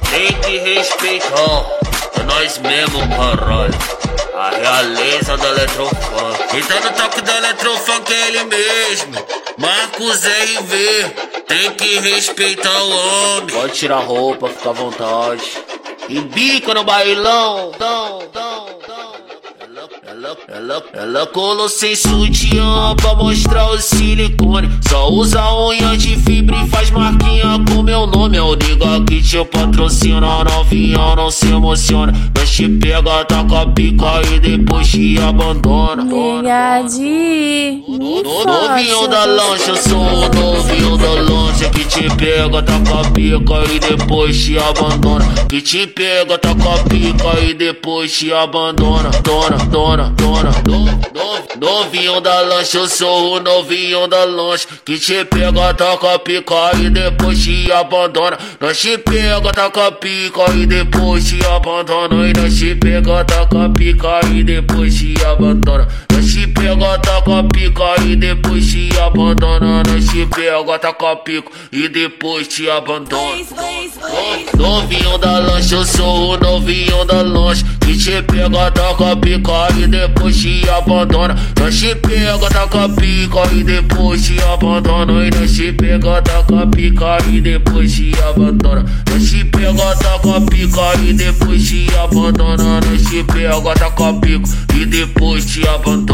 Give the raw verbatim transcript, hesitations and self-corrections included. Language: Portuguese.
tem que respeitar. É nós mesmo, caralho. A realeza do Eletrofunk. Então no toque do Eletrofunk é ele mesmo, Marcos R V. Tem que respeitar o homem. Pode tirar a roupa, fica à vontade. E bica no bailão. Dão, dão, dão. Ela, ela, ela colou sem sutiã pra mostrar o silicone. Só usa unha de fibra e faz marquinha com meu nome. É o nigga que te patrocina, novinha, não se emociona. Nós te pega, taca a pica e depois te abandona. Nigga de O novinho da lancha, eu sou o novinho da lancha que te pega, taca a pica e depois te abandona. Que te pega, taca a pica e depois te abandona. Dona, dona, dona, do, novinho da lancha, eu sou o novinho da lancha que te pega, taca a pica e depois te abandona. Nós te pega, taca a pica e depois te abandona. E nós te pega, taca a pica e depois te abandona. Nós te pega, taca a pica e depois te abandona. Nós te pega, taca a pica e depois te abandona. Novinho da lancha, eu sou o novinho da lancha que te pega, taca a pica e depois te abandona. Nós te pega, taca a pica e depois te abandona. E nós te pega, taca a pica e depois te abandona. Nós te pega, taca a pica e depois te abandona. Nós te pega, taca a pica e depois te abandona.